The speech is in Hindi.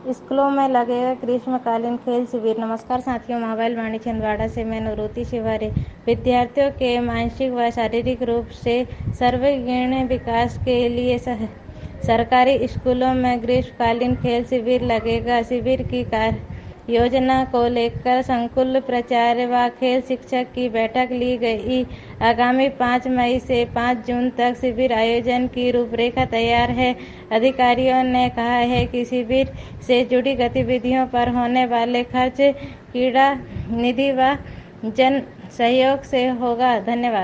स्कूलों में लगेगा ग्रीष्मकालीन खेल शिविर। नमस्कार साथियों, मोबाइल वाणी छिंदवाड़ा से मैं नवरूति शिवारे। विद्यार्थियों के मानसिक व शारीरिक रूप से सर्वांगीण विकास के लिए सरकारी स्कूलों में ग्रीष्मकालीन खेल शिविर लगेगा। शिविर की योजना को लेकर संकुल प्राचार्य व खेल शिक्षक की बैठक ली गई। आगामी 5 मई से 5 जून तक शिविर आयोजन की रूपरेखा तैयार है। अधिकारियों ने कहा है कि शिविर से जुड़ी गतिविधियों पर होने वाले खर्च क्रीड़ा निधि व जन सहयोग से होगा। धन्यवाद।